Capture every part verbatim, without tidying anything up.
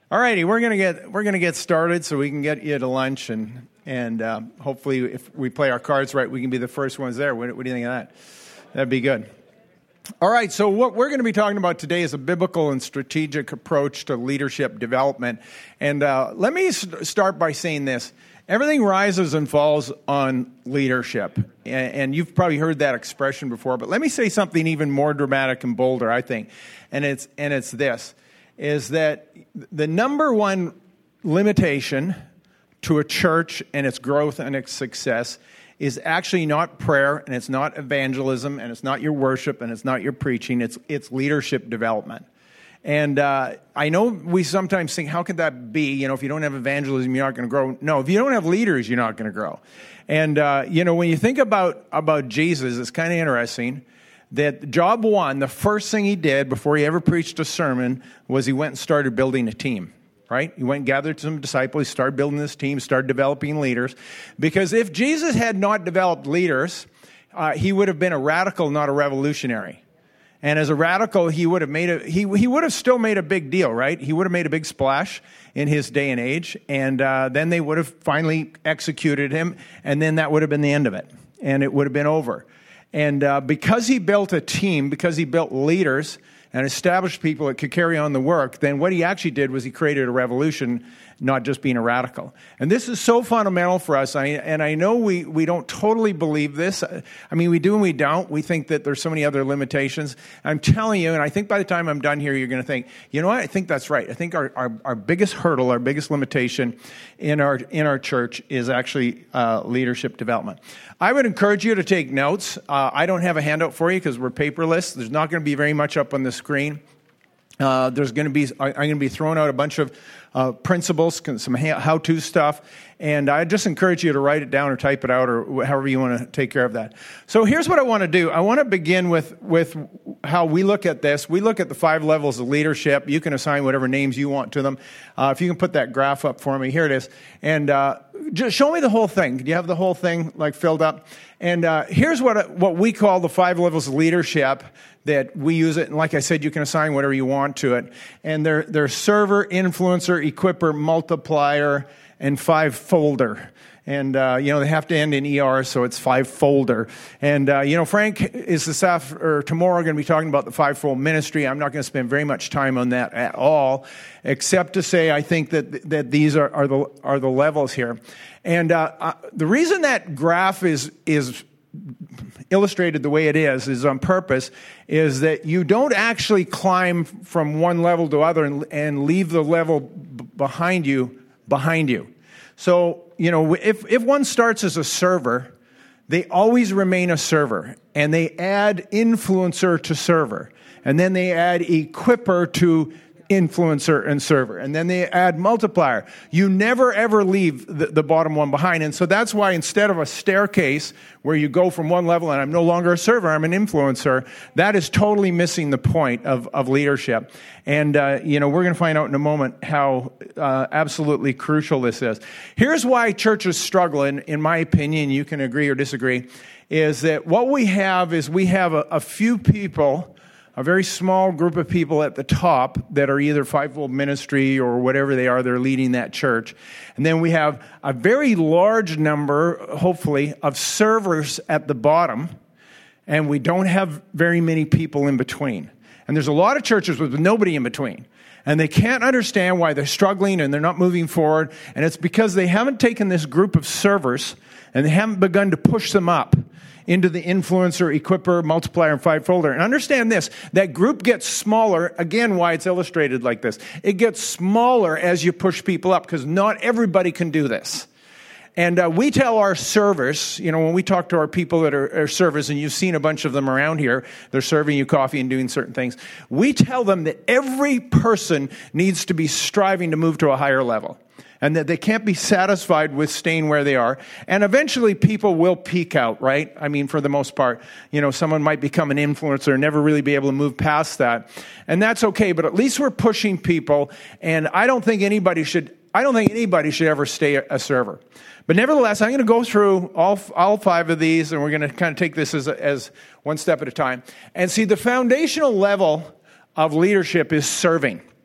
All righty, we're gonna get we're gonna get started so we can get you to lunch, and and uh, hopefully, if we play our cards right, we can be the first ones there. What, what do you think of that? That'd be good. All right, so what we're going to be talking about today is a biblical and strategic approach to leadership development. And uh, let me st- start by saying this. Everything rises and falls on leadership. And, and you've probably heard that expression before, but let me say something even more dramatic and bolder, I think. And it's and it's this, is that the number one limitation to a church and its growth and its success is actually not prayer, and it's not evangelism, and it's not your worship, and it's not your preaching. It's it's leadership development. And uh, I know we sometimes think, how could that be? You know, if you don't have evangelism, you're not going to grow. No, if you don't have leaders, you're not going to grow. And, uh, you know, when you think about, about Jesus, it's kind of interesting that job one, the first thing he did before he ever preached a sermon was he went and started building a team. Right? He went and gathered some disciples, started building this team, started developing leaders. Because if Jesus had not developed leaders, uh, he would have been a radical, not a revolutionary. And as a radical, he would have made a he he would have still made a big deal, right? He would have made a big splash in his day and age, and uh, then they would have finally executed him, and then that would have been the end of it, and it would have been over. And uh, because he built a team, because he built leaders and established people that could carry on the work, then what he actually did was he created a revolution, not just being a radical. And this is so fundamental for us, I, and I know we, we don't totally believe this. I mean, we do and we don't. We think that there's so many other limitations. I'm telling you, and I think by the time I'm done here, you're going to think, you know what, I think that's right. I think our, our, our biggest hurdle, our biggest limitation in our in our church is actually uh, leadership development. I would encourage you to take notes. Uh, I don't have a handout for you because we're paperless. There's not going to be very much up on the screen. Uh, there's going to be, I'm going to be throwing out a bunch of uh, principles, some how-to stuff, and I just encourage you to write it down or type it out or however you want to take care of that. So here's what I want to do. I want to begin with, with how we look at this. We look at the five levels of leadership. You can assign whatever names you want to them. Uh, if you can put that graph up for me, here it is. And uh, just show me the whole thing. Do you have the whole thing like filled up? And uh, here's what what we call the five levels of leadership that we use it. And like I said, you can assign whatever you want to it. And they're, they're server, influencer, equipper, multiplier, and five-folder. And, uh, you know, they have to end in E R, so it's five-folder. And, uh, you know, Frank is this after, or tomorrow going to be talking about the five-fold ministry. I'm not going to spend very much time on that at all, except to say I think that that these are, are the are the levels here. And uh, uh, the reason that graph is is illustrated the way it is, is on purpose, is that you don't actually climb from one level to other and, and leave the level b- behind you behind you. So, you know, if, if one starts as a server, they always remain a server, and they add influencer to server, and then they add equipper to influencer and server, and then they add multiplier. You never ever leave the, the bottom one behind. And so that's why instead of a staircase where you go from one level and I'm no longer a server, I'm an influencer, that is totally missing the point of, of leadership. And, uh, you know, we're going to find out in a moment how uh, absolutely crucial this is. Here's why churches struggle, and in my opinion, you can agree or disagree, is that what we have is we have a, a few people, a very small group of people at the top that are either fivefold ministry or whatever they are, they're leading that church. And then we have a very large number, hopefully, of servers at the bottom, and we don't have very many people in between. And there's a lot of churches with nobody in between. And they can't understand why they're struggling and they're not moving forward. And it's because they haven't taken this group of servers and they haven't begun to push them up into the influencer, equipper, multiplier, and five-folder. And understand this, that group gets smaller, again, why it's illustrated like this. It gets smaller as you push people up, because not everybody can do this. And uh, we tell our servers, you know, when we talk to our people that are, are servers, and you've seen a bunch of them around here, they're serving you coffee and doing certain things, we tell them that every person needs to be striving to move to a higher level, and that they can't be satisfied with staying where they are. And eventually people will peak out, right? I mean, for the most part, you know, someone might become an influencer and never really be able to move past that. And that's okay, but at least we're pushing people, and I don't think anybody should, I don't think anybody should ever stay a server. But nevertheless, I'm going to go through all all five of these, and we're going to kind of take this as as one step at a time. And see, the foundational level of leadership is serving.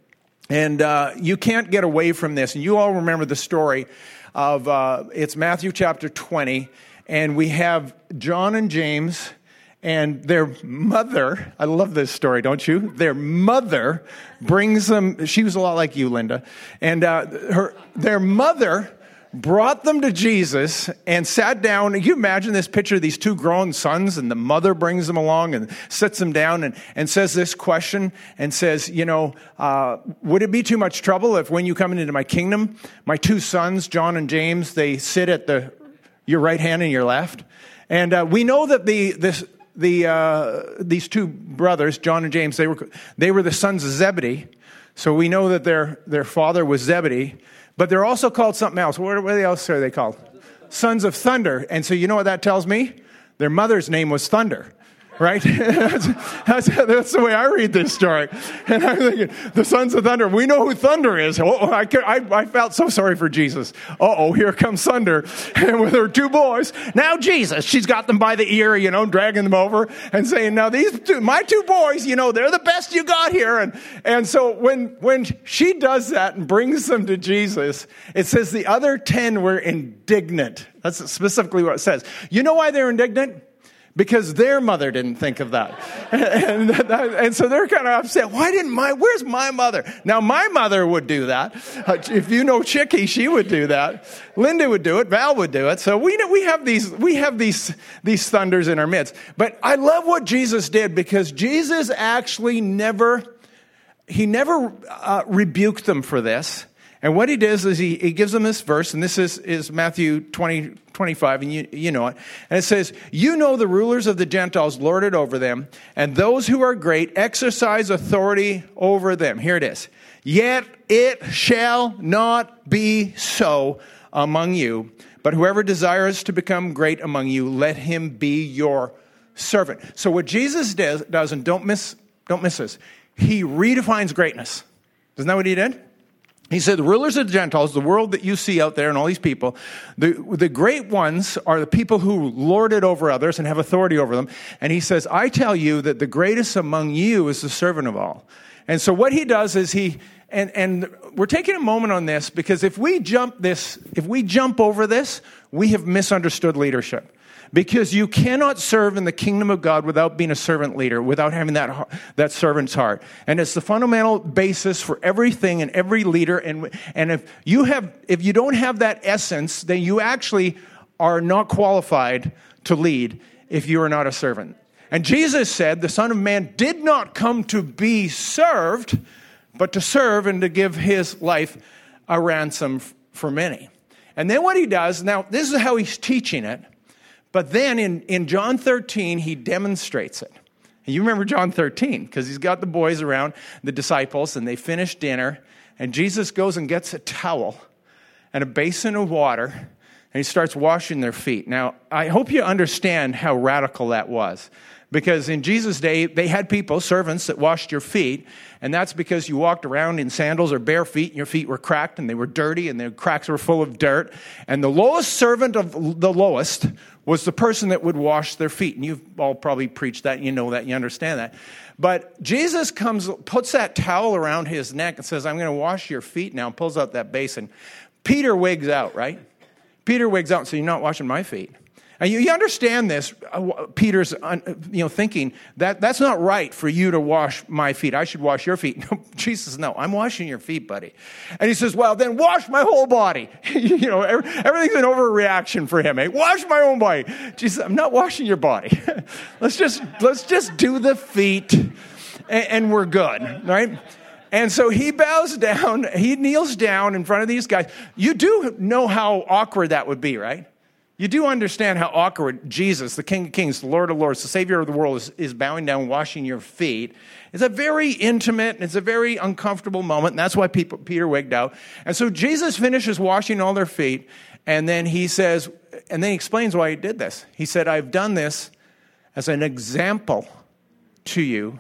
And uh, you can't get away from this. And you all remember the story of, uh, it's Matthew chapter twenty, and we have John and James and their mother. I love this story, don't you? Their mother brings them, she was a lot like you, Linda, and uh, her their mother brought them to Jesus and sat down. Can you imagine this picture of these two grown sons, and the mother brings them along and sits them down and, and says this question and says, you know, uh, would it be too much trouble if when you come into my kingdom, my two sons, John and James, they sit at the your right hand and your left? And uh, we know that the this the uh, these two brothers, John and James, they were they were the sons of Zebedee. So we know that their their father was Zebedee. But they're also called something else. What, what else are they called? Sons of Thunder. And so you know what that tells me? Their mother's name was Thunder, right? that's, that's, that's the way I read this story. And I'm thinking, the Sons of Thunder, we know who Thunder is. Oh, I, I, I felt so sorry for Jesus. Uh-oh, here comes Thunder. And with her two boys, now Jesus, she's got them by the ear, you know, dragging them over and saying, now these two, my two boys, you know, they're the best you got here. And, and so when, when she does that and brings them to Jesus, it says the other ten were indignant. That's specifically what it says. You know why they're indignant? Because their mother didn't think of that. And, and, and so they're kind of upset. Why didn't my, where's my mother? Now, my mother would do that. Uh, if you know Chicky, she would do that. Linda would do it. Val would do it. So we we have these, we have these, these thunders in our midst. But I love what Jesus did, because Jesus actually never, he never uh, rebuked them for this. And what he does is he, he gives them this verse, and this is, is Matthew twenty, twenty-five, and you, you know it. And it says, you know the rulers of the Gentiles lord it over them, and those who are great exercise authority over them. Here it is. Yet it shall not be so among you, but whoever desires to become great among you, let him be your servant. So what Jesus does, does and don't miss, don't miss this, he redefines greatness. Isn't that what he did? He said, the rulers of the Gentiles, the world that you see out there and all these people, the, the great ones are the people who lord it over others and have authority over them. And he says, I tell you that the greatest among you is the servant of all. And so what he does is he, and, and we're taking a moment on this, because if we jump this, if we jump over this, we have misunderstood leadership. Because you cannot serve in the kingdom of God without being a servant leader, without having that that servant's heart. And it's the fundamental basis for everything and every leader. And and if you have if you don't have that essence, then you actually are not qualified to lead if you are not a servant. And Jesus said, the Son of Man did not come to be served, but to serve and to give his life a ransom for many. And then what he does, now this is how he's teaching it. But then in, in John thirteen, he demonstrates it. And you remember John thirteen, because he's got the boys around, the disciples, and they finish dinner. And Jesus goes and gets a towel and a basin of water, and he starts washing their feet. Now, I hope you understand how radical that was. Because in Jesus' day, they had people, servants, that washed your feet. And that's because you walked around in sandals or bare feet, and your feet were cracked, and they were dirty, and the cracks were full of dirt. And the lowest servant of the lowest was the person that would wash their feet. And you've all probably preached that, you know that, you understand that. But Jesus comes, puts that towel around his neck and says, I'm going to wash your feet now, and pulls out that basin. Peter wigs out, right? Peter wigs out and says, you're not washing my feet. And you, you understand this, uh, Peter's uh, you know, thinking, that that's not right for you to wash my feet. I should wash your feet. No, Jesus, no, I'm washing your feet, buddy. And he says, well, then wash my whole body. you know, every, everything's an overreaction for him. Eh? Wash my own body. Jesus, I'm not washing your body. let's just let's just do the feet, and, and we're good, right? And so he bows down, he kneels down in front of these guys. You do know how awkward that would be, right? You do understand how awkward Jesus, the King of Kings, the Lord of Lords, the Savior of the world, is, is bowing down, washing your feet. It's a very intimate, it's a very uncomfortable moment, and that's why people, Peter wigged out. And so Jesus finishes washing all their feet, and then he says, and then he explains why he did this. He said, I've done this as an example to you.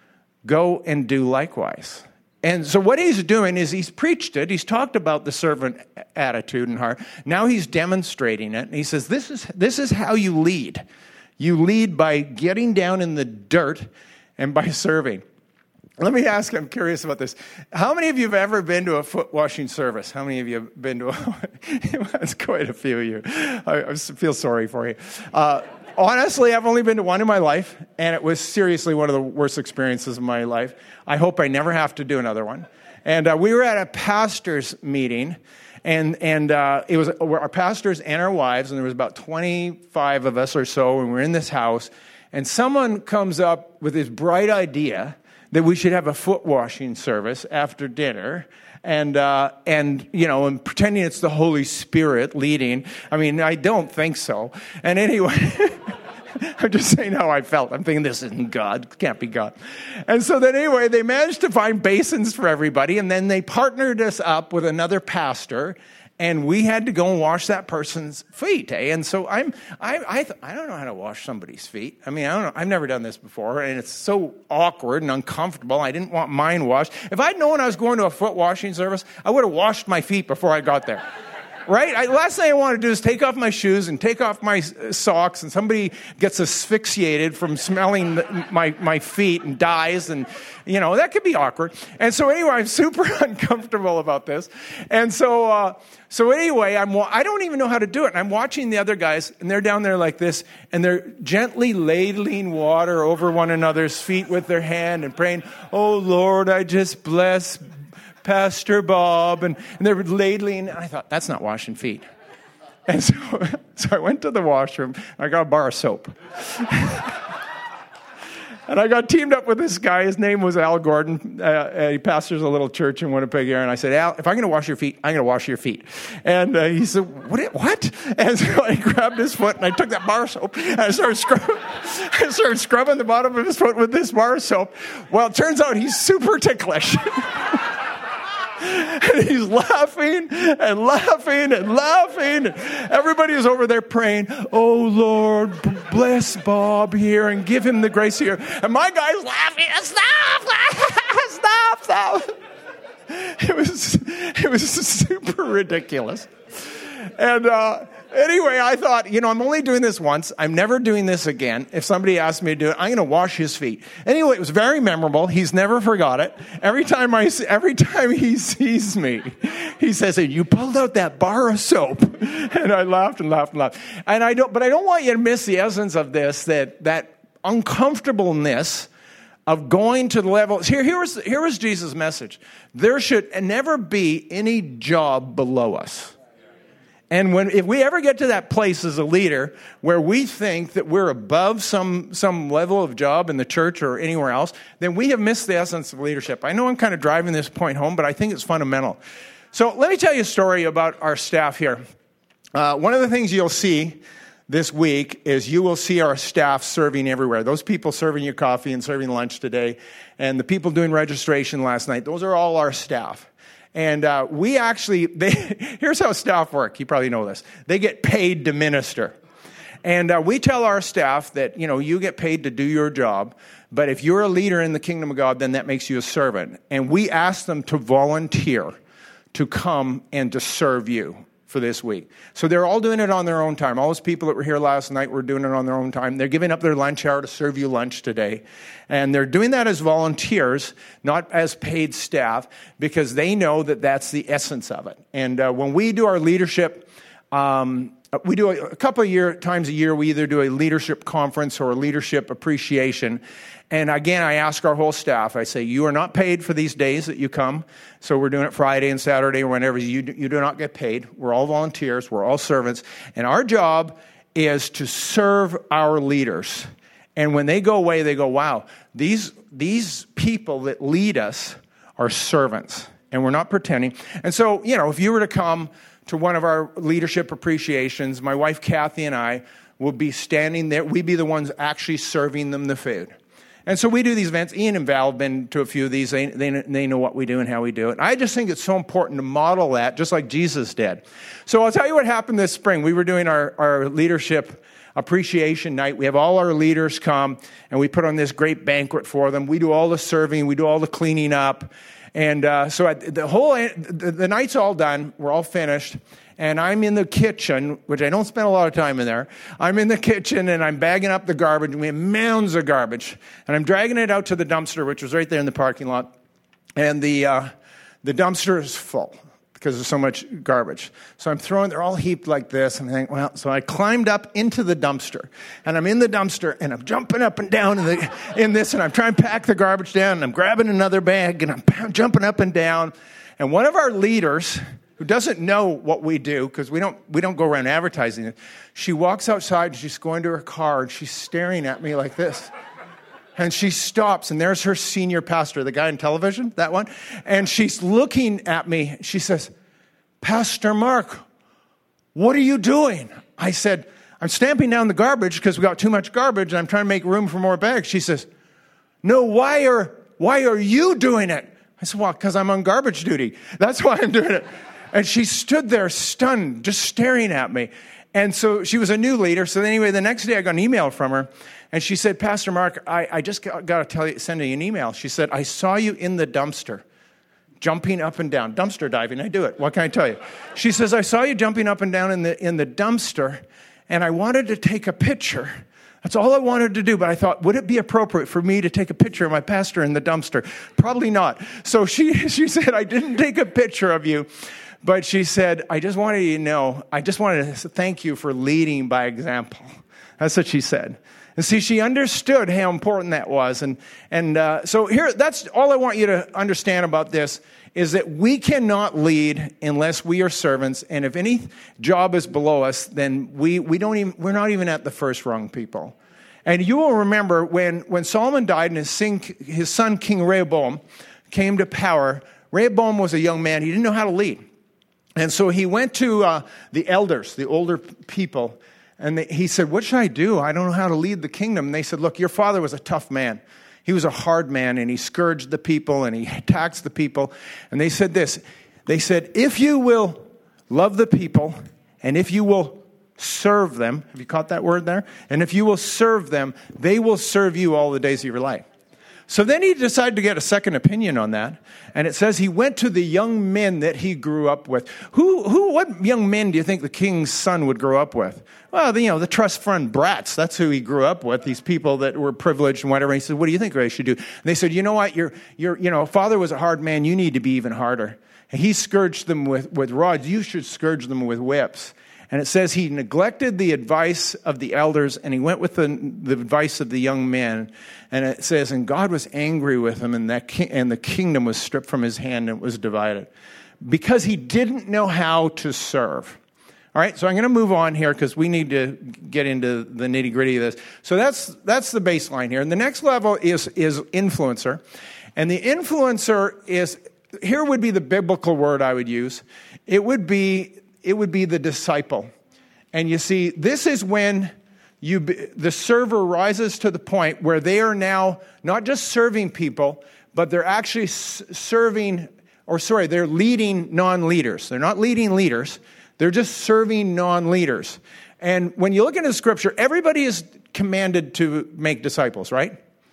Go and do likewise. And so what he's doing is he's preached it. He's talked about the servant attitude and heart. Now he's demonstrating it. And he says, this is, this is how you lead. You lead by getting down in the dirt and by serving. Let me ask, I'm curious about this. How many of you have ever been to a foot washing service? How many of you have been to a... That's quite a few of you. I, I feel sorry for you. Uh, honestly, I've only been to one in my life, and it was seriously one of the worst experiences of my life. I hope I never have to do another one. And uh, we were at a pastor's meeting, and and uh, it was our pastors and our wives, and there was about twenty-five of us or so, and we're in this house, and someone comes up with this bright idea that we should have a foot washing service after dinner, and uh, and you know, and pretending it's the Holy Spirit leading. I mean, I don't think so. And anyway, I'm just saying how I felt. I'm thinking this isn't God, can't be God. And so then anyway, they managed to find basins for everybody, and then they partnered us up with another pastor. And we had to go and wash that person's feet, eh? And so I'm, I, I, th- I don't know how to wash somebody's feet. I mean, I don't know. I've never done this before, and it's so awkward and uncomfortable. I didn't want mine washed. If I'd known I was going to a foot washing service, I would have washed my feet before I got there. Right? I, last thing I want to do is take off my shoes and take off my socks, and somebody gets asphyxiated from smelling the, my, my feet and dies, and, you know, that could be awkward. And so anyway, I'm super uncomfortable about this. And so, uh, so anyway, I'm, I don't even know how to do it. And I'm watching the other guys, and they're down there like this, and they're gently ladling water over one another's feet with their hand and praying, "Oh, Lord, I just bless Pastor Bob," and, and they were ladling. And I thought, that's not washing feet. And so, so I went to the washroom, and I got a bar of soap. And I got teamed up with this guy. His name was Al Gordon. Uh, he pastors a little church in Winnipeg here. And I said, "Al, if I'm going to wash your feet, I'm going to wash your feet." And uh, he said, what? What? And so I grabbed his foot, and I took that bar of soap, and I started scrubbing, I started scrubbing the bottom of his foot with this bar of soap. Well, it turns out he's super ticklish. And he's laughing and laughing and laughing. Everybody is over there praying, "Oh, Lord, bless Bob here and give him the grace here." And my guy's laughing. Stop! Stop! Stop! It was, it was super ridiculous. And uh, anyway, I thought, you know, I'm only doing this once. I'm never doing this again. If somebody asks me to do it, I'm going to wash his feet. Anyway, it was very memorable. He's never forgot it. Every time I, every time he sees me, he says, "Hey, you pulled out that bar of soap." And I laughed and laughed and laughed. And I don't, but I don't want you to miss the essence of this, that, that uncomfortableness of going to the level. Here, here was, here was Jesus' message. There should never be any job below us. And when, if we ever get to that place as a leader where we think that we're above some, some level of job in the church or anywhere else, then we have missed the essence of leadership. I know I'm kind of driving this point home, but I think it's fundamental. So let me tell you a story about our staff here. Uh, one of the things you'll see this week is you will see our staff serving everywhere. Those people serving you coffee and serving lunch today, and the people doing registration last night, those are all our staff. And uh, we actually, they, here's how staff work. You probably know this. They get paid to minister. And uh, we tell our staff that, you know, you get paid to do your job. But if you're a leader in the kingdom of God, then that makes you a servant. And we ask them to volunteer to come and to serve you for this week. So they're all doing it on their own time. All those people that were here last night were doing it on their own time. They're giving up their lunch hour to serve you lunch today. And they're doing that as volunteers, not as paid staff, because they know that that's the essence of it. And uh, when we do our leadership, um, we do a, a couple of year, times a year, we either do a leadership conference or a leadership appreciation. And again, I ask our whole staff, I say, you are not paid for these days that you come. So we're doing it Friday and Saturday or whenever. You do, you do not get paid. We're all volunteers. We're all servants. And our job is to serve our leaders. And when they go away, they go, wow, these, these people that lead us are servants. And we're not pretending. And so, you know, if you were to come to one of our leadership appreciations, my wife Kathy and I will be standing there. We'd be the ones actually serving them the food. And so we do these events. Ian and Val have been to a few of these. They, they, they know what we do and how we do it. I just think it's so important to model that, just like Jesus did. So I'll tell you what happened this spring. We were doing our, our leadership appreciation night. We have all our leaders come, and we put on this great banquet for them. We do all the serving. We do all the cleaning up. And uh, so at the whole, the, the night's all done. We're all finished. and I'm in the kitchen, which I don't spend a lot of time in there. I'm in the kitchen, and I'm bagging up the garbage, and we have mounds of garbage, and I'm dragging it out to the dumpster, which was right there in the parking lot, and the uh, the dumpster is full because there's so much garbage. So I'm throwing, they're all heaped like this, and I think, well, so I climbed up into the dumpster, and I'm in the dumpster, and I'm jumping up and down in, the, in this, and I'm trying to pack the garbage down, and I'm grabbing another bag, and I'm jumping up and down, and one of our leaders, who doesn't know what we do, because we don't we don't go around advertising it, she walks outside, and she's going to her car, and she's staring at me like this. And she stops, and there's her senior pastor, the guy on television, that one. And she's looking at me. She says, Pastor Mark, what are you doing? I said, I'm stamping down the garbage because we got too much garbage, and I'm trying to make room for more bags. She says, no, why are, why are you doing it? I said, well, because I'm on garbage duty. That's why I'm doing it. And she stood there stunned, just staring at me. And so she was a new leader. So anyway, the next day I got an email from her. And she said, Pastor Mark, I, I just got, got to tell you, send you an email. She said, I saw you in the dumpster, jumping up and down. Dumpster diving, I do it. What can I tell you? She says, I saw you jumping up and down in the in the dumpster, and I wanted to take a picture. That's all I wanted to do, but I thought, would it be appropriate for me to take a picture of my pastor in the dumpster? Probably not. So she she said, I didn't take a picture of you. But she said, I just wanted you to know, I just wanted to thank you for leading by example. That's what she said. And see, she understood how important that was. And and uh, so here, that's all I want you to understand about this, is that we cannot lead unless we are servants. And if any job is below us, then we, we don't even, we're not even at the first rung, people. And you will remember when, when Solomon died and his, son, his son, King Rehoboam, came to power, Rehoboam was a young man. He didn't know how to lead. And so he went to uh, the elders, the older people, and they, he said, what should I do? I don't know how to lead the kingdom. And they said, look, your father was a tough man. He was a hard man, and he scourged the people, and he taxed the people. And they said this. They said, if you will love the people, and if you will serve them, have you caught that word there? And if you will serve them, they will serve you all the days of your life. So then he decided to get a second opinion on that. And it says he went to the young men that he grew up with. Who, who, what young men do you think the king's son would grow up with? Well, the, you know, the trust fund brats. That's who he grew up with, these people that were privileged and whatever. He said, what do you think I should do? And they said, you know what? Your, your, you know, father was a hard man. You need to be even harder. And he scourged them with, with rods. You should scourge them with whips. And it says he neglected the advice of the elders, and he went with the, the advice of the young men. And it says, and God was angry with him, and that ki- and the kingdom was stripped from his hand and it was divided. Because he didn't know how to serve. All right, so I'm going to move on here because we need to get into the nitty-gritty of this. So that's that's the baseline here. And the next level is, is influencer. And the influencer is, here would be the biblical word I would use. It would be... It would be the disciple. And you see, this is when you the server rises to the point where they are now not just serving people, but they're actually serving, or sorry, they're leading non-leaders. They're not leading leaders. They're just serving non-leaders. And when you look into Scripture, everybody is commanded to make disciples, right?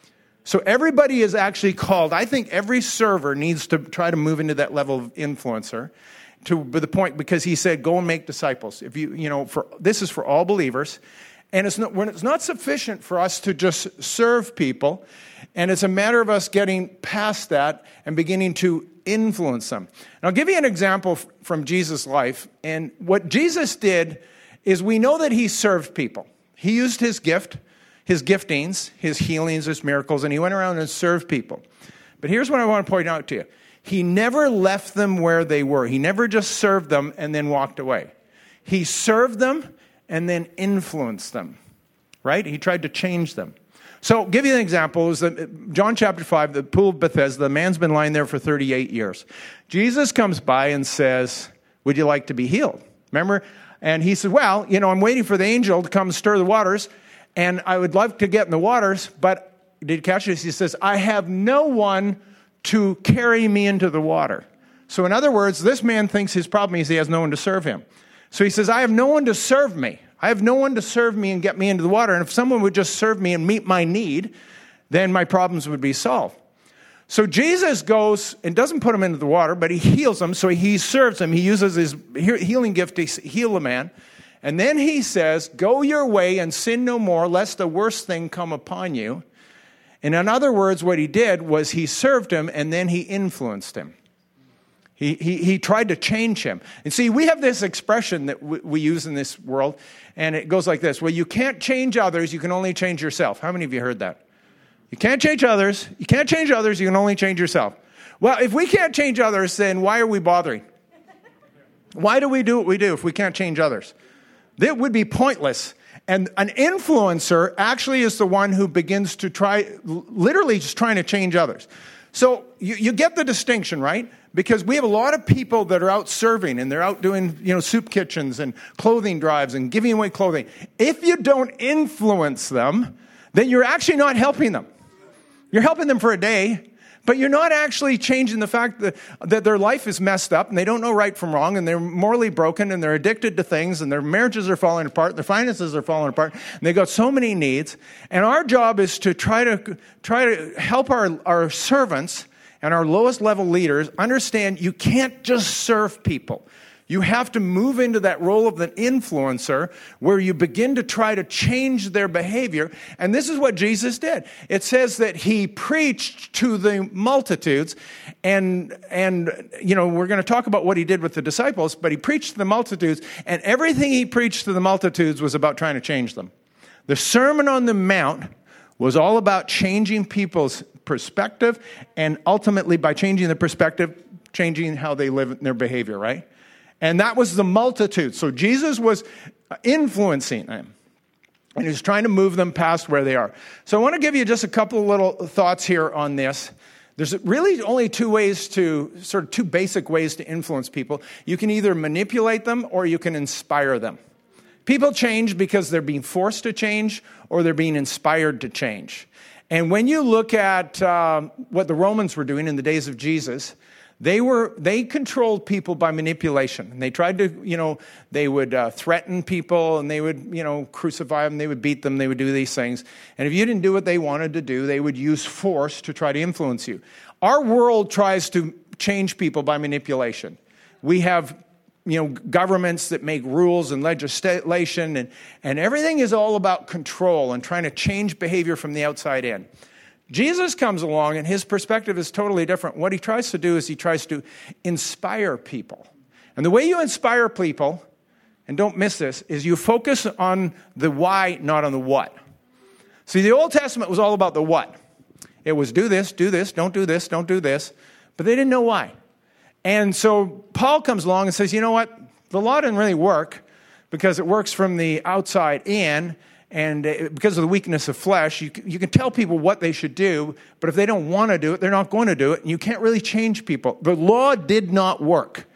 So everybody is actually called. I think every server needs to try to move into that level of influencer. To the point, because he said, go and make disciples. If you, you know, for this is for all believers. And it's not, when it's not sufficient for us to just serve people, and it's a matter of us getting past that and beginning to influence them. And I'll give you an example from Jesus' life. And what Jesus did is, we know that he served people. He used his gift, his giftings, his healings, his miracles, and he went around and served people. But here's what I want to point out to you. He never left them where they were. He never just served them and then walked away. He served them and then influenced them, right? He tried to change them. So I'll give you an example. It was the, John chapter five, the pool of Bethesda. The man's been lying there for thirty-eight years. Jesus comes by and says, would you like to be healed? Remember? And he said, well, you know, I'm waiting for the angel to come stir the waters, and I would love to get in the waters, but did you catch this? He says, I have no one to carry me into the water. So in other words, this man thinks his problem is he has no one to serve him. So he says, I have no one to serve me. I have no one to serve me and get me into the water. And if someone would just serve me and meet my need, then my problems would be solved. So Jesus goes and doesn't put them into the water, but he heals them. So he serves them. He uses his healing gift to heal the man. And then he says, go your way and sin no more, lest the worst thing come upon you. And in other words, what he did was he served him and then he influenced him. He, he, he tried to change him. And see, we have this expression that we, we use in this world, and it goes like this. Well, you can't change others, you can only change yourself. How many of you heard that? You can't change others, you can't change others, you can only change yourself. Well, if we can't change others, then why are we bothering? Why do we do what we do if we can't change others? That would be pointless. And an influencer actually is the one who begins to try, literally just trying to change others. So you, you get the distinction, right? Because we have a lot of people that are out serving and they're out doing, you know, soup kitchens and clothing drives and giving away clothing. If you don't influence them, then you're actually not helping them. You're helping them for a day, but you're not actually changing the fact that, that their life is messed up and they don't know right from wrong and they're morally broken and they're addicted to things and their marriages are falling apart, their finances are falling apart, and they've got so many needs. And our job is to try to try to help our, our servants and our lowest level leaders understand you can't just serve people. You have to move into that role of an influencer where you begin to try to change their behavior. And this is what Jesus did. It says that he preached to the multitudes. And, and you know, we're going to talk about what he did with the disciples, but he preached to the multitudes. And everything he preached to the multitudes was about trying to change them. The Sermon on the Mount was all about changing people's perspective. And ultimately, by changing the perspective, changing how they live in their behavior, right? And that was the multitude. So Jesus was influencing them. And he was trying to move them past where they are. So I want to give you just a couple of little thoughts here on this. There's really only two ways to, sort of two basic ways to influence people. You can either manipulate them or you can inspire them. People change because they're being forced to change or they're being inspired to change. And when you look at um, what the Romans were doing in the days of Jesus, They were, they controlled people by manipulation. And they tried to, you know, they would uh, threaten people and they would, you know, crucify them. They would beat them. They would do these things. And if you didn't do what they wanted to do, they would use force to try to influence you. Our world tries to change people by manipulation. We have, you know, governments that make rules and legislation and, and everything is all about control and trying to change behavior from the outside in. Jesus comes along and his perspective is totally different. What he tries to do is he tries to inspire people. And the way you inspire people, and don't miss this, is you focus on the why, not on the what. See, the Old Testament was all about the what. It was do this, do this, don't do this, don't do this. But they didn't know why. And so Paul comes along and says, you know what? The law didn't really work because it works from the outside in. And because of the weakness of flesh, you can, you can tell people what they should do, but if they don't want to do it, they're not going to do it, and you can't really change people. The law did not work.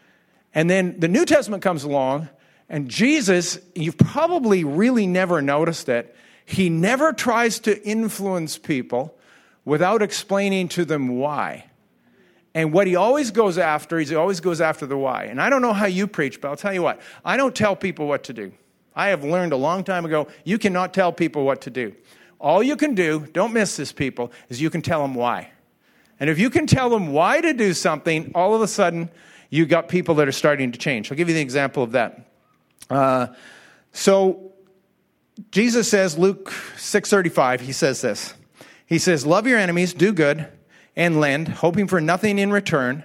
And then the New Testament comes along, and Jesus, you've probably really never noticed it, he never tries to influence people without explaining to them why. And what he always goes after, he always goes after the why. And I don't know how you preach, but I'll tell you what, I don't tell people what to do. I have learned a long time ago, you cannot tell people what to do. All you can do, don't miss this, people, is you can tell them why. And if you can tell them why to do something, all of a sudden, you got people that are starting to change. I'll give you the example of that. Uh, so, Jesus says, Luke six thirty-five, he says this. He says, love your enemies, do good, and lend, hoping for nothing in return.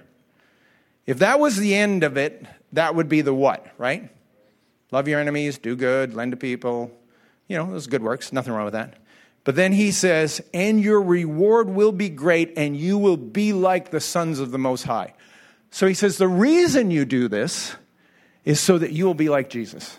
If that was the end of it, that would be the what, right? Love your enemies, do good, lend to people. You know, those good works. Nothing wrong with that. But then he says, and your reward will be great, and you will be like the sons of the Most High. So he says, the reason you do this is so that you will be like Jesus.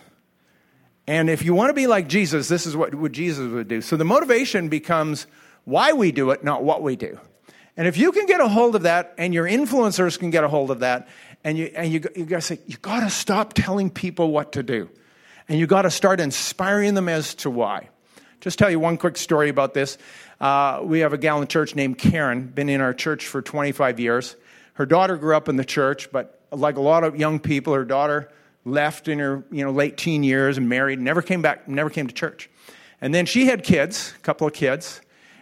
And if you want to be like Jesus, this is what, what Jesus would do. So the motivation becomes why we do it, not what we do. And if you can get a hold of that, and your influencers can get a hold of that, and you and you, you got to say, you got to stop telling people what to do. And you got to start inspiring them as to why. Just tell you one quick story about this. Uh, we have a gal in church named Karen, been in our church for twenty-five years. Her daughter grew up in the church, but like a lot of young people, her daughter left in her you know late teen years and married, never came back, never came to church. And then she had kids, a couple of kids.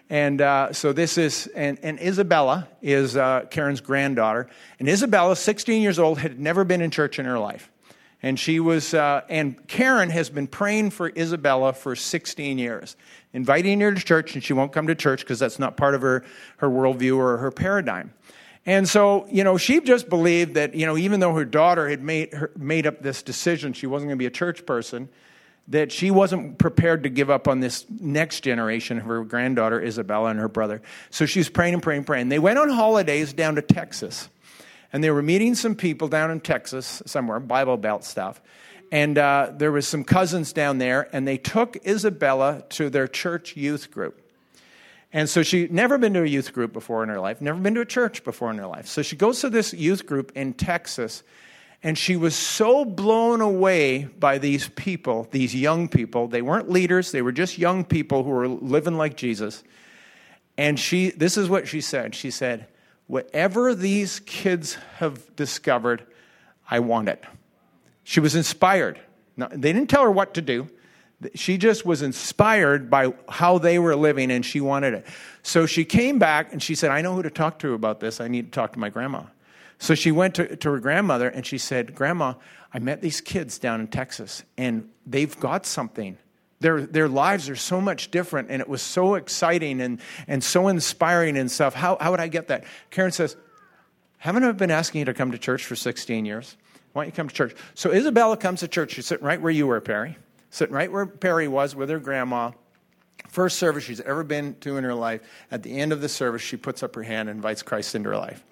And uh, so this is, and, and Isabella is uh, Karen's granddaughter. And Isabella, sixteen years old, had never been in church in her life. And she was, uh, and Karen has been praying for Isabella for sixteen years, inviting her to church, and she won't come to church because that's not part of her, her worldview or her paradigm. And so, you know, she just believed that, you know, even though her daughter had made her, made up this decision, she wasn't going to be a church person, that she wasn't prepared to give up on this next generation of her granddaughter, Isabella, and her brother. So she was praying and praying and praying. They went on holidays down to Texas, and they were meeting some people down in Texas somewhere, Bible Belt stuff. And uh, there was some cousins down there, and they took Isabella to their church youth group. And so she'd never been to a youth group before in her life, never been to a church before in her life. So she goes to this youth group in Texas, and she was so blown away by these people, these young people. They weren't leaders. They were just young people who were living like Jesus. And she, this is what she said. She said, whatever these kids have discovered, I want it. She was inspired. Now, they didn't tell her what to do. She just was inspired by how they were living, and she wanted it. So she came back, and she said, I know who to talk to about this. I need to talk to my grandma. So she went to, to her grandmother, and she said, Grandma, I met these kids down in Texas, and they've got something. Their their lives are so much different, and it was so exciting and, and so inspiring and stuff. How, how would I get that? Karen says, haven't I been asking you to come to church for sixteen years? Why don't you come to church? So Isabella comes to church. She's sitting right where you were, Perry. Sitting right where Perry was with her grandma. First service she's ever been to in her life. At the end of the service, she puts up her hand and invites Christ into her life.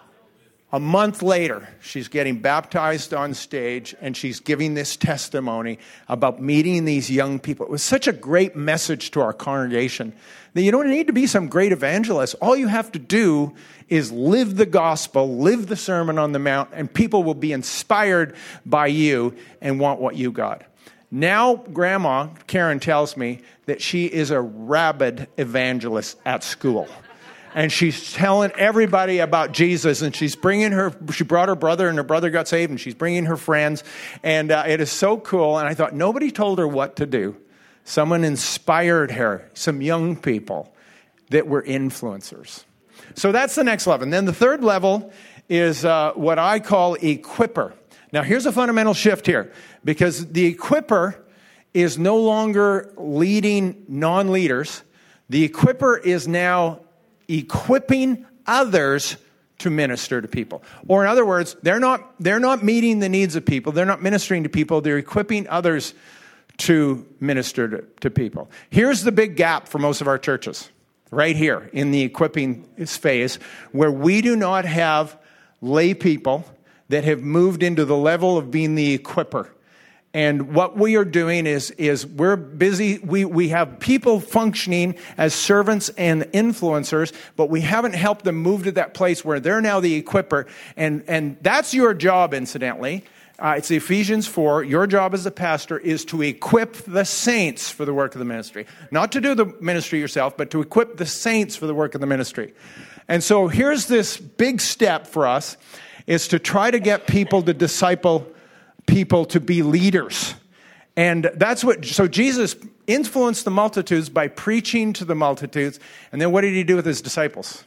A month later, she's getting baptized on stage, and she's giving this testimony about meeting these young people. It was such a great message to our congregation that you don't need to be some great evangelist. All you have to do is live the gospel, live the Sermon on the Mount, and people will be inspired by you and want what you got. Now, Grandma, Karen, tells me that she is a rabid evangelist at school. And she's telling everybody about Jesus, and she's bringing her, she brought her brother, and her brother got saved, and she's bringing her friends. And uh, it is so cool. And I thought, nobody told her what to do. Someone inspired her, some young people that were influencers. So that's the next level. And then the third level is uh, what I call equipper. Now, here's a fundamental shift here, because the equipper is no longer leading non-leaders. The equipper is now equipping others to minister to people. Or in other words, they're not, they're not meeting the needs of people. They're not ministering to people. They're equipping others to minister to, to people. Here's the big gap for most of our churches, right here in the equipping phase, where we do not have lay people that have moved into the level of being the equipper. And what we are doing is, is we're busy, we, we have people functioning as servants and influencers, but we haven't helped them move to that place where they're now the equipper. And, and that's your job, incidentally. Uh, it's Ephesians four. Your job as a pastor is to equip the saints for the work of the ministry. Not to do the ministry yourself, but to equip the saints for the work of the ministry. And so here's this big step for us, is to try to get people to disciple people to be leaders. And that's what, so Jesus influenced the multitudes by preaching to the multitudes. And then what did he do with his disciples?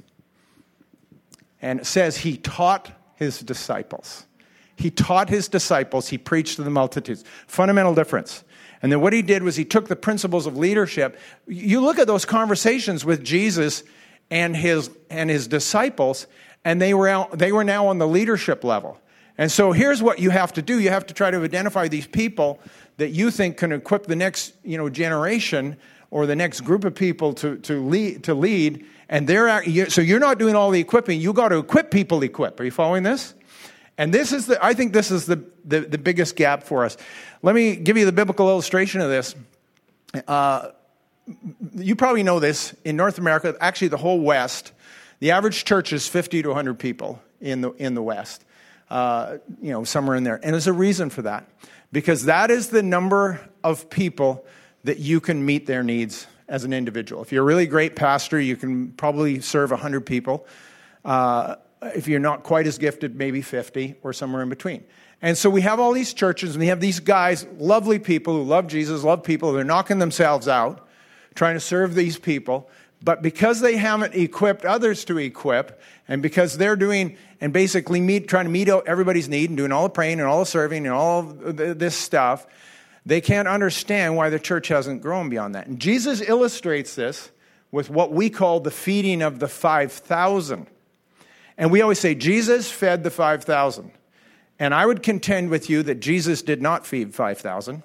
And it says he taught his disciples. He taught his disciples, he preached to the multitudes. Fundamental difference. And then what he did was he took the principles of leadership. You look at those conversations with Jesus and his and his disciples, and they were out, they were now on the leadership level. And so here's what you have to do. You have to try to identify these people that you think can equip the next, you know, generation or the next group of people to, to lead, to lead. And they're, so you're not doing all the equipping. You got to equip people equip. Are you following this? And this is the, I think this is the, the, the biggest gap for us. Let me give you the biblical illustration of this. Uh, you probably know this. In North America, actually the whole West, the average church is fifty to one hundred people in the in the West. Uh, you know, somewhere in there. And there's a reason for that. Because that is the number of people that you can meet their needs as an individual. If you're a really great pastor, you can probably serve one hundred people. Uh, if you're not quite as gifted, maybe fifty or somewhere in between. And so we have all these churches, and we have these guys, lovely people who love Jesus, love people. They're knocking themselves out, trying to serve these people. But because they haven't equipped others to equip, and because they're doing and basically meet, trying to meet everybody's need and doing all the praying and all the serving and all of this stuff, they can't understand why the church hasn't grown beyond that. And Jesus illustrates this with what we call the feeding of the five thousand. And we always say, Jesus fed the five thousand. And I would contend with you that Jesus did not feed five thousand.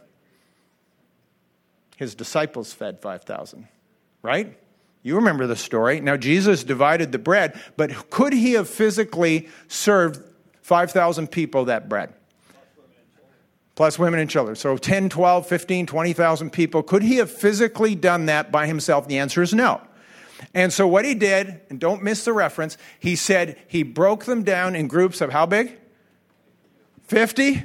His disciples fed five thousand, right? You remember the story. Now, Jesus divided the bread, but could he have physically served five thousand people that bread? Plus women and children. So ten, twelve, fifteen, twenty thousand people. Could he have physically done that by himself? The answer is no. And so what he did, and don't miss the reference, he said he broke them down in groups of how big? fifty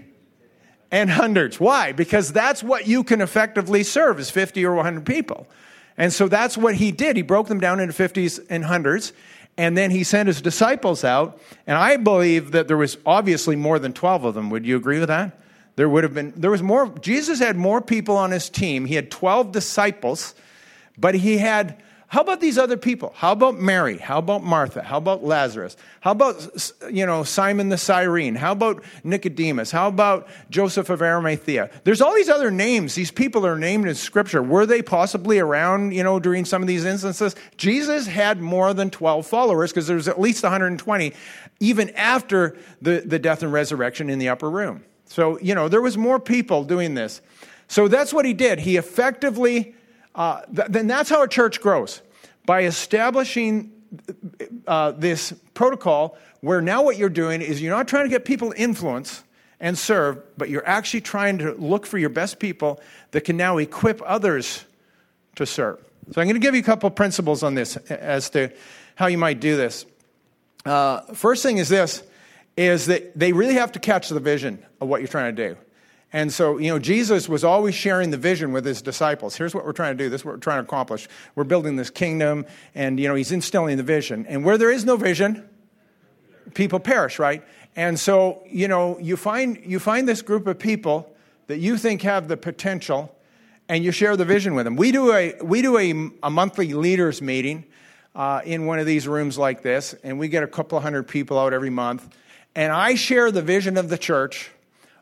and hundreds. Why? Because that's what you can effectively serve is fifty or one hundred people. And so that's what he did. He broke them down into fifties and hundreds. And then he sent his disciples out. And I believe that there was obviously more than twelve of them. Would you agree with that? There would have been, there was more. Jesus had more people on his team. He had twelve disciples. But he had, how about these other people? How about Mary? How about Martha? How about Lazarus? How about, you know, Simon the Cyrene? How about Nicodemus? How about Joseph of Arimathea? There's all these other names. These people are named in Scripture. Were they possibly around, you know, during some of these instances? Jesus had more than twelve followers because there was at least one hundred twenty even after the, the death and resurrection in the upper room. So, you know, there was more people doing this. So that's what he did. He effectively... Uh, th- then that's how a church grows, by establishing uh, this protocol where now what you're doing is you're not trying to get people to influence and serve, but you're actually trying to look for your best people that can now equip others to serve. So I'm going to give you a couple principles on this as to how you might do this. Uh, first thing is this, is that they really have to catch the vision of what you're trying to do. And so, you know, Jesus was always sharing the vision with his disciples. Here's what we're trying to do. This is what we're trying to accomplish. We're building this kingdom, and, you know, he's instilling the vision. And where there is no vision, people perish, right? And so, you know, you find you find this group of people that you think have the potential, and you share the vision with them. We do a we do a, a monthly leaders meeting uh, in one of these rooms like this, and we get a couple of hundred people out every month. And I share the vision of the church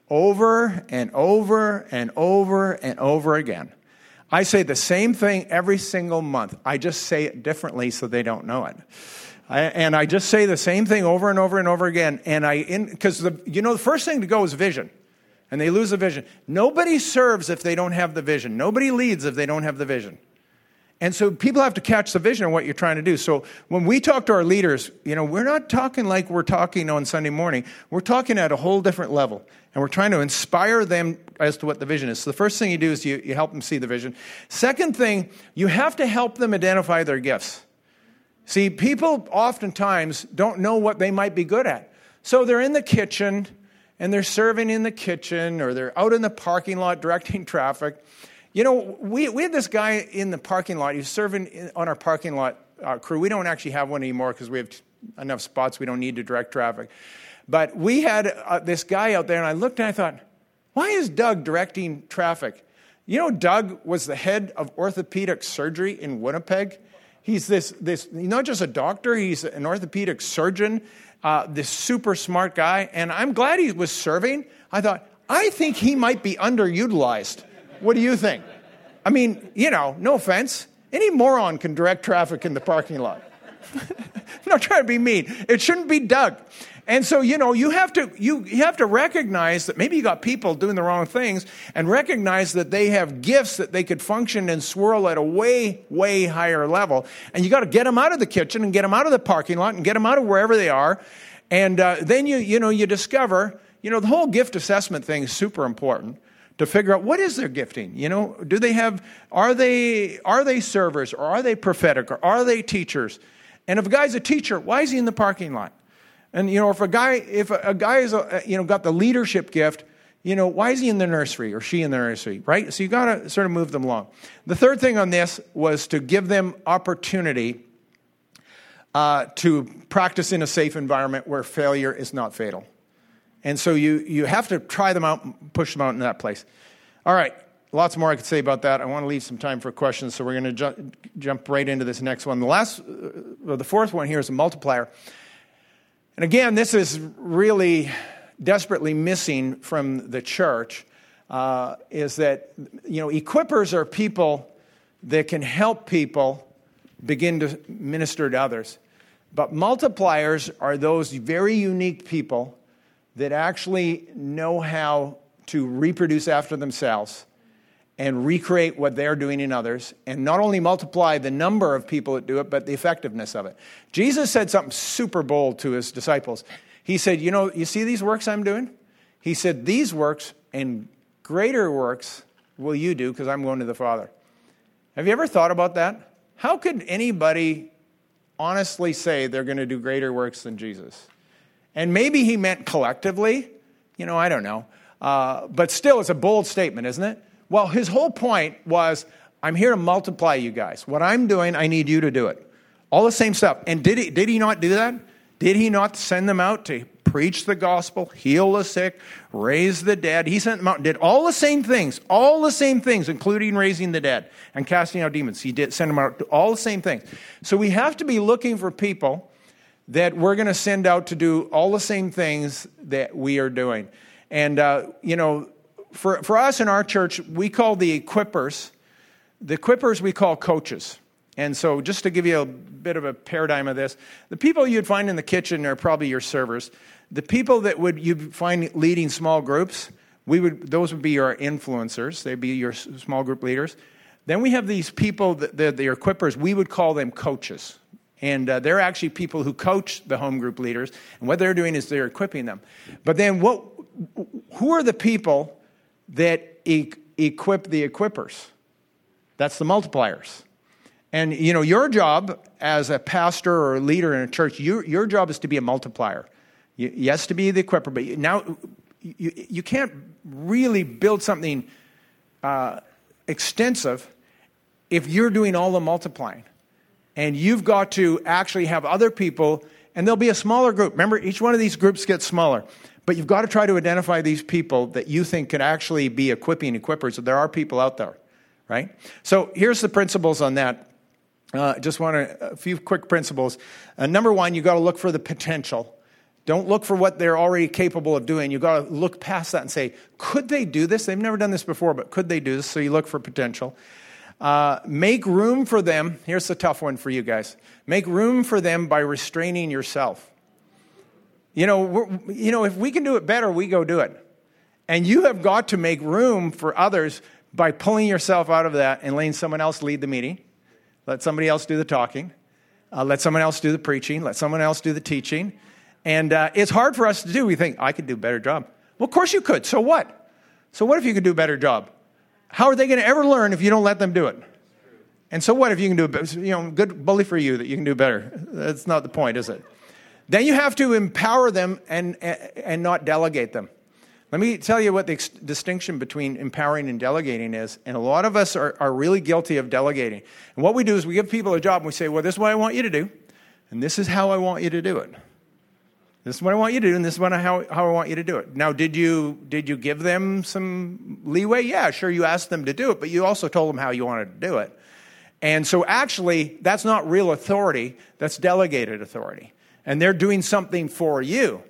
over and over and over and over again. I say the same thing every single month. I just say it differently so they don't know it. I, and I just say the same thing over and over and over again. And I, because the, you know, the first thing to go is vision. And they lose the vision. Nobody serves if they don't have the vision. Nobody leads if they don't have the vision. And so people have to catch the vision of what you're trying to do. So when we talk to our leaders, you know, we're not talking like we're talking on Sunday morning. We're talking at a whole different level. And we're trying to inspire them as to what the vision is. So the first thing you do is you, you help them see the vision. Second thing, you have to help them identify their gifts. See, people oftentimes don't know what they might be good at. So they're in the kitchen, and they're serving in the kitchen, or they're out in the parking lot directing traffic. You know, we, we had this guy in the parking lot. He was serving on our parking lot uh, crew. We don't actually have one anymore because we have t- enough spots. We don't need to direct traffic. But we had uh, this guy out there, and I looked and I thought, why is Doug directing traffic? You know, Doug was the head of orthopedic surgery in Winnipeg. He's this, this not just a doctor, he's an orthopedic surgeon, uh, this super smart guy. And I'm glad he was serving. I thought, I think he might be underutilized. What do you think? I mean, you know, no offense. Any moron can direct traffic in the parking lot. I'm not trying to be mean. It shouldn't be Doug. And so, you know, you have to you, you have to recognize that maybe you got people doing the wrong things, and recognize that they have gifts that they could function and swirl at a way, way higher level. And you got to get them out of the kitchen and get them out of the parking lot and get them out of wherever they are. And uh, then you you know you discover, you know, the whole gift assessment thing is super important. To figure out what is their gifting. You know, do they have, are they, are they servers, or are they prophetic, or are they teachers? And if a guy's a teacher, why is he in the parking lot? And, you know, if a guy, if a, a guy is, a, you know, got the leadership gift, you know, why is he in the nursery, or she in the nursery, right? So you got to sort of move them along. The third thing on this was to give them opportunity uh, to practice in a safe environment where failure is not fatal. And so you, you have to try them out and push them out in that place. All right. lots more I could say about that. I want to leave some time for questions, so we're going to ju- jump right into this next one. The last, uh, well, the fourth one here is a multiplier. And again, this is really desperately missing from the church, uh, is that, you know, equippers are people that can help people begin to minister to others. But multipliers are those very unique people that actually know how to reproduce after themselves and recreate what they're doing in others, and not only multiply the number of people that do it, but the effectiveness of it. Jesus said something super bold to his disciples. He said, you know, you see these works I'm doing? He said, these works and greater works will you do because I'm going to the Father. Have you ever thought about that? How could anybody honestly say they're going to do greater works than Jesus? And maybe he meant collectively. You know, I don't know. Uh, but still, it's a bold statement, isn't it? Well, his whole point was, I'm here to multiply you guys. What I'm doing, I need you to do it. All the same stuff. And did he, did he not do that? Did he not send them out to preach the gospel, heal the sick, raise the dead? He sent them out and did all the same things, all the same things, including raising the dead and casting out demons. He did send them out to all the same things. So we have to be looking for people that we're going to send out to do all the same things that we are doing. And, uh, you know, for, for us in our church, we call the equippers, the equippers we call coaches. And so just to give you a bit of a paradigm of this, the people you'd find in the kitchen are probably your servers. The people that would you'd find leading small groups, we would those would be your influencers. They'd be your small group leaders. Then we have these people, that they're the equippers. We would call them coaches. And uh, they're actually people who coach the home group leaders. And what they're doing is they're equipping them. But then what? Who are the people that e- equip the equippers? That's the multipliers. And, you know, your job as a pastor or a leader in a church, you, your job is to be a multiplier. You, yes, to be the equipper, but now you, you can't really build something uh, extensive if you're doing all the multiplying. And you've got to actually have other people, and there'll be a smaller group. Remember, each one of these groups gets smaller. But you've got to try to identify these people that you think could actually be equipping equippers. So there are people out there, right? So here's the principles on that. Uh, just want to, a few quick principles. Uh, number one, you got to look for the potential. Don't look for what they're already capable of doing. You got to look past that and say, could they do this? They've never done this before, but could they do this? So you look for potential. Uh, make room for them. Here's the tough one for you guys. Make room for them by restraining yourself. You know, we're, you know, if we can do it better, we go do it. And you have got to make room for others by pulling yourself out of that and letting someone else lead the meeting. Let somebody else do the talking. Uh, let someone else do the preaching. Let someone else do the teaching. And uh, it's hard for us to do. We think, I could do a better job. Well, of course you could. So what? So what if you could do a better job? How are they going to ever learn if you don't let them do it? And so what if you can do it? You know, good bully for you that you can do better. That's not the point, is it? Then you have to empower them and and not delegate them. Let me tell you what the ex- distinction between empowering and delegating is. And a lot of us are, are really guilty of delegating. And what we do is we give people a job and we say, well, this is what I want you to do. And this is how I want you to do it. This is what I want you to do, and this is what I, how, how I want you to do it. Now, did you did you give them some leeway? Yeah, sure, you asked them to do it, but you also told them how you wanted to do it. And so actually, that's not real authority. That's delegated authority. And they're doing something for you.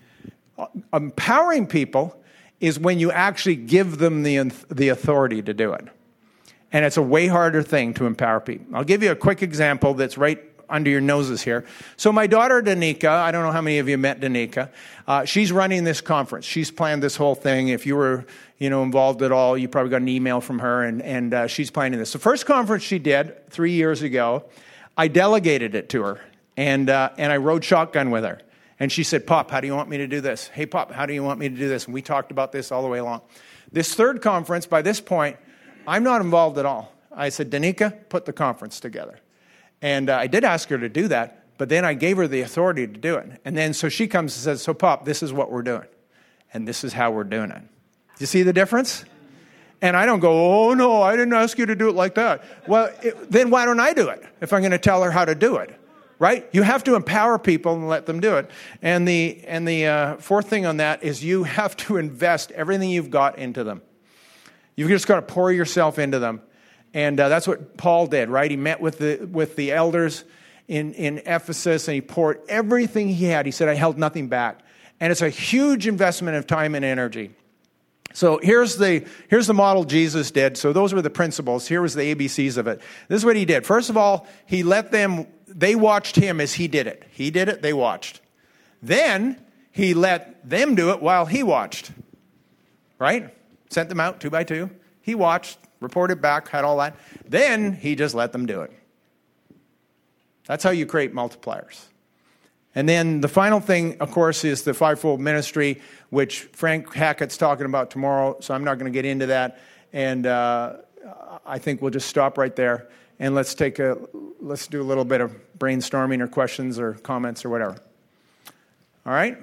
Empowering people is when you actually give them the, the authority to do it. And it's a way harder thing to empower people. I'll give you a quick example that's right under your noses here. So my daughter, Danica, I don't know how many of you met Danica. Uh, she's running this conference. She's planned this whole thing. If you were, you know, involved at all, you probably got an email from her, and, and uh, she's planning this. The first conference she did three years ago, I delegated it to her, and uh, and I rode shotgun with her. And she said, Pop, how do you want me to do this? Hey, Pop, how do you want me to do this? And we talked about this all the way along. This third conference, by this point, I'm not involved at all. I said, Danica, put the conference together. And uh, I did ask her to do that, but then I gave her the authority to do it. And then so she comes and says, so Pop, this is what we're doing. And this is how we're doing it. Do you see the difference? And I don't go, oh, no, I didn't ask you to do it like that. Well, it, then why don't I do it if I'm going to tell her how to do it? Right? You have to empower people and let them do it. And the and the uh, fourth thing on that is you have to invest everything you've got into them. You've just got to pour yourself into them. And uh, that's what Paul did, right? He met with the with the elders in, in Ephesus, and he poured everything he had. He said, I held nothing back. And it's a huge investment of time and energy. So here's the here's the model Jesus did. So those were the principles. Here was the A B Cs of it. This is what he did. First of all, he let them, they watched him as he did it. He did it, they watched. Then he let them do it while he watched. Right? Sent them out two by two. He watched, reported back, had all that. Then he just let them do it. That's how you create multipliers. And then the final thing, of course, is the fivefold ministry, which Frank Hackett's talking about tomorrow, so I'm not going to get into that. And uh, I think we'll just stop right there, and let's take a let's do a little bit of brainstorming or questions or comments or whatever. All right?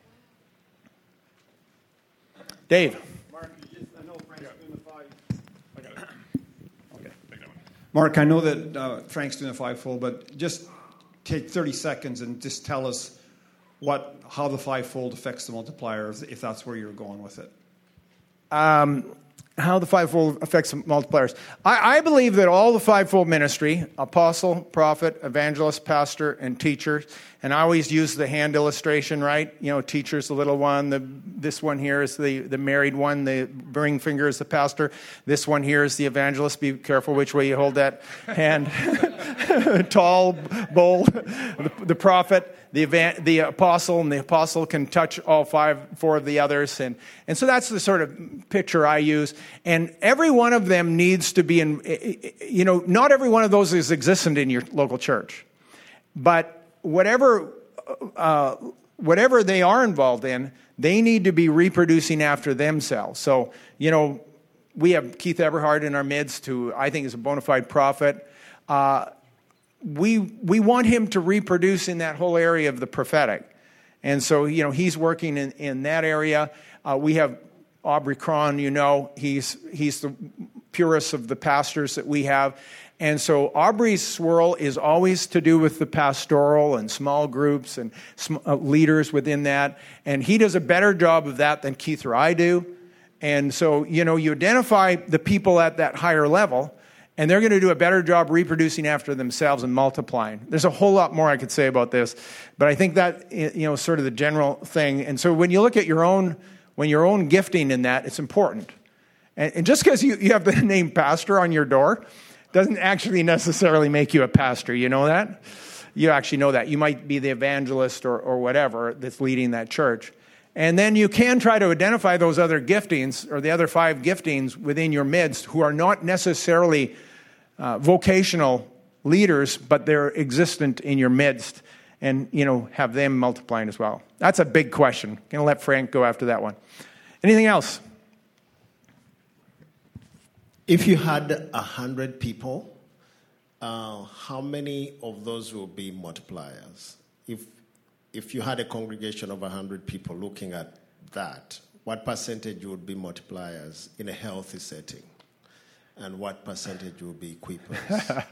Dave. Mark, just, I know Frank's doing the five. I got it. Okay. Mark, I know that uh, Frank's doing the fivefold, but just take thirty seconds and just tell us what how the fivefold affects the multiplier, if that's where you're going with it. Um, how the fivefold affects the multipliers. I, I believe that all the fivefold ministry, apostle, prophet, evangelist, pastor, and teacher, and I always use the hand illustration, right? You know, teacher's the little one. The this one here is the, the married one. The ring finger is the pastor. This one here is the evangelist. Be careful which way you hold that hand. Tall, bold. The, the prophet, the evan- the apostle, and the apostle can touch all five, four of the others. And, and so that's the sort of picture I use. And every one of them needs to be in, you know, not every one of those is existent in your local church. But whatever uh, whatever they are involved in, they need to be reproducing after themselves. So, you know, we have Keith Eberhard in our midst, who I think is a bona fide prophet. Uh, we we want him to reproduce in that whole area of the prophetic. And so, you know, he's working in, in that area. Uh, we have Aubrey Cron, you know, he's he's the purest of the pastors that we have. And so Aubrey's swirl is always to do with the pastoral and small groups and sm- uh, leaders within that. And he does a better job of that than Keith or I do. And so, you know, you identify the people at that higher level, and they're going to do a better job reproducing after themselves and multiplying. There's a whole lot more I could say about this, but I think that, you know, sort of the general thing. And so when you look at your own, when your own gifting in that, it's important. And, and just because you, you have the name pastor on your door doesn't actually necessarily make you a pastor. You know that? You actually know that. You might be the evangelist or, or whatever that's leading that church. And then you can try to identify those other giftings or the other five giftings within your midst who are not necessarily uh, vocational leaders, but they're existent in your midst, and, you know, have them multiplying as well. That's a big question. I'm going to let Frank go after that one. Anything else? If you had a hundred people, uh, how many of those will be multipliers? If if you had a congregation of a hundred people looking at that, what percentage would be multipliers in a healthy setting, and what percentage would be equippers?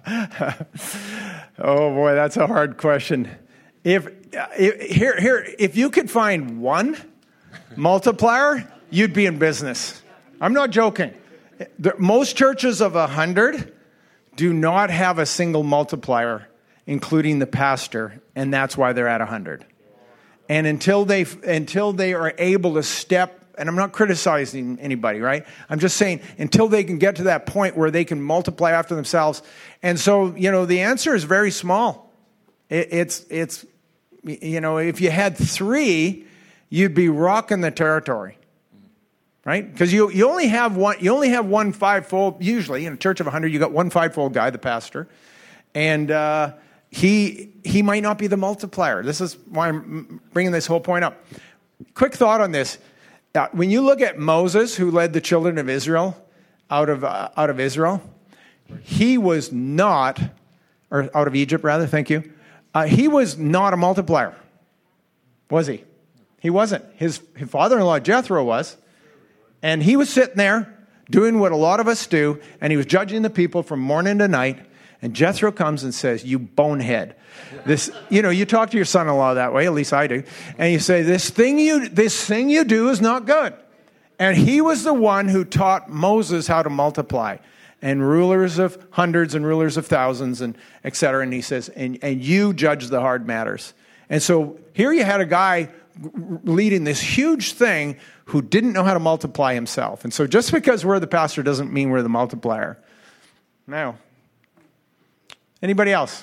Oh boy, that's a hard question. If, if here here if you could find one multiplier, you'd be in business. I'm not joking. The, most churches of a hundred do not have a single multiplier, including the pastor, and that's why they're at a hundred. And until they until they are able to step, and I'm not criticizing anybody, right? I'm just saying until they can get to that point where they can multiply after themselves. And so, you know, the answer is very small. It, it's it's you know, if you had three, you'd be rocking the territory. Right? Because you, you only have one you only have one fivefold. Usually in a church of a hundred, you got one fivefold guy, the pastor, and uh, he he might not be the multiplier. This is why I'm bringing this whole point up. Quick thought on this: uh, when you look at Moses, who led the children of Israel out of uh, out of Israel, he was not, or out of Egypt rather. Thank you. Uh, he was not a multiplier, was he? He wasn't. His, his father-in-law Jethro was. And he was sitting there doing what a lot of us do, and he was judging the people from morning to night. And Jethro comes and says, "You bonehead, this, you know, you talk to your son-in-law that way, at least I do, and you say, this thing you, this thing you do is not good." And he was the one who taught Moses how to multiply, and rulers of hundreds and rulers of thousands, and et cetera. And he says, and, and you judge the hard matters. And so here you had a guy leading this huge thing who didn't know how to multiply himself. And so just because we're the pastor doesn't mean we're the multiplier. Now, anybody else?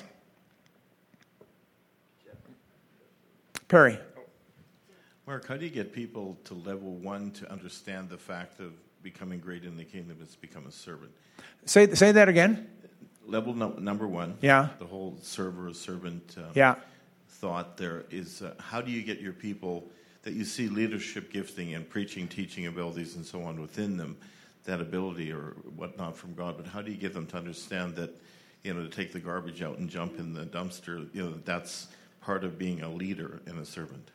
Perry. Mark, how do you get people to level one to understand the fact of becoming great in the kingdom is to become a servant? Say say that again. Level no, number one. Yeah. The whole server servant. Um, yeah. Thought there is. Uh, how do you get your people that you see leadership gifting and preaching, teaching abilities, and so on within them, that ability or whatnot from God? But how do you get them to understand that, you know, to take the garbage out and jump in the dumpster? You know, that's part of being a leader and a servant.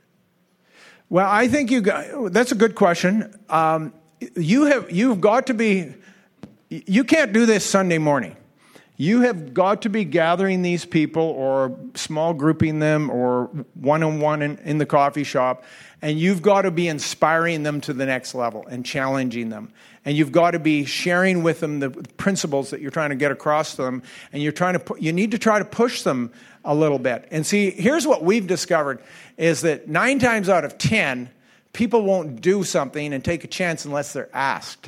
Well, I think you got, that's a good question. Um, you have you've got to be. You can't do this Sunday morning. You have got to be gathering these people or small grouping them or one-on-one in, in the coffee shop, and you've got to be inspiring them to the next level and challenging them. And you've got to be sharing with them the principles that you're trying to get across to them, and you're trying to you need to try to push them a little bit. And see, here's what we've discovered is that nine times out of ten, people won't do something and take a chance unless they're asked.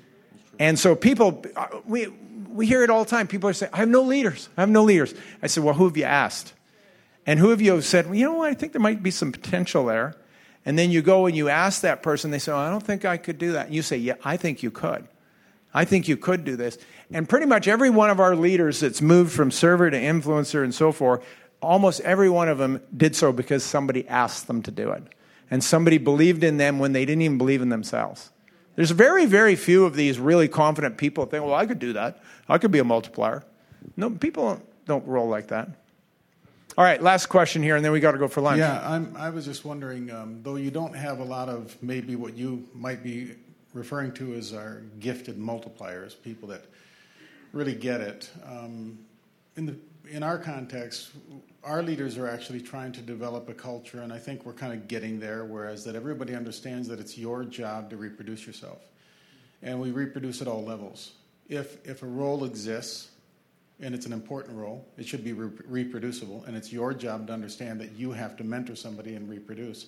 And so people, we we hear it all the time. People are saying, I have no leaders. I have no leaders. I said, well, who have you asked? And who have you said, well, you know what, I think there might be some potential there. And then you go and you ask that person, they say, oh, I don't think I could do that. And you say, yeah, I think you could. I think you could do this. And pretty much every one of our leaders that's moved from server to influencer and so forth, almost every one of them did so because somebody asked them to do it. And somebody believed in them when they didn't even believe in themselves. There's very, very few of these really confident people that think, well, I could do that. I could be a multiplier. No, people don't, don't roll like that. All right, last question here, and then we got to go for lunch. Yeah, I'm, I was just wondering, um, though you don't have a lot of maybe what you might be referring to as our gifted multipliers, people that really get it. Um, in the in our context, our leaders are actually trying to develop a culture, and I think we're kind of getting there, whereas that everybody understands that it's your job to reproduce yourself. And we reproduce at all levels. If if a role exists, and it's an important role, it should be re- reproducible, and it's your job to understand that you have to mentor somebody and reproduce.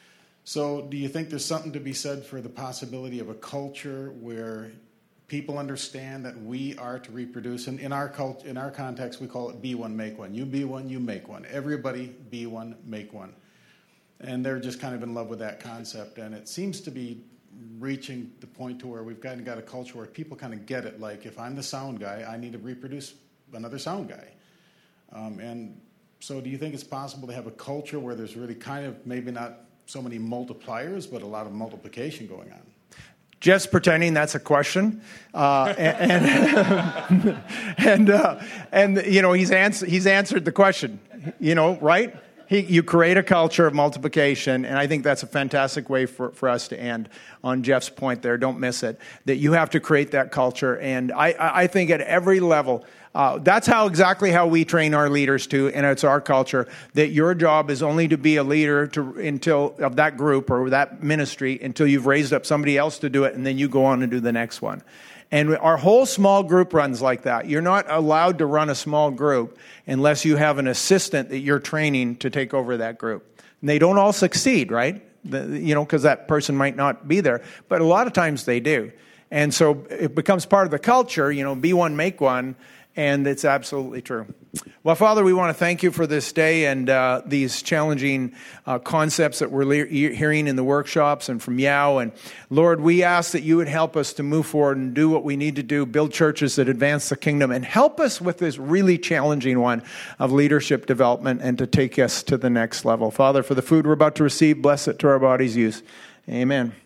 So do you think there's something to be said for the possibility of a culture where people understand that we are to reproduce? And in our cult, in our context, we call it be one, make one. You be one, you make one. Everybody be one, make one. And they're just kind of in love with that concept. And it seems to be reaching the point to where we've kind of got a culture where people kind of get it. Like, if I'm the sound guy, I need to reproduce another sound guy. Um, and so do you think it's possible to have a culture where there's really kind of maybe not so many multipliers, but a lot of multiplication going on? Just pretending that's a question, uh, and and and, uh, and you know he's answered he's answered the question, you know, right? He, you create a culture of multiplication, and I think that's a fantastic way for, for us to end on Jeff's point there. Don't miss it, that you have to create that culture. And I, I think at every level, uh, that's how exactly how we train our leaders too, and it's our culture, that your job is only to be a leader to until of that group or that ministry until you've raised up somebody else to do it, and then you go on and do the next one. And our whole small group runs like that. You're not allowed to run a small group unless you have an assistant that you're training to take over that group. And they don't all succeed, right? The, you know, because that person might not be there. But a lot of times they do. And so it becomes part of the culture, you know, be one, make one. And it's absolutely true. Well, Father, we want to thank you for this day and uh, these challenging uh, concepts that we're le- hearing in the workshops and from Yao. And Lord, we ask that you would help us to move forward and do what we need to do, build churches that advance the kingdom, and help us with this really challenging one of leadership development and to take us to the next level. Father, for the food we're about to receive, bless it to our body's use. Amen.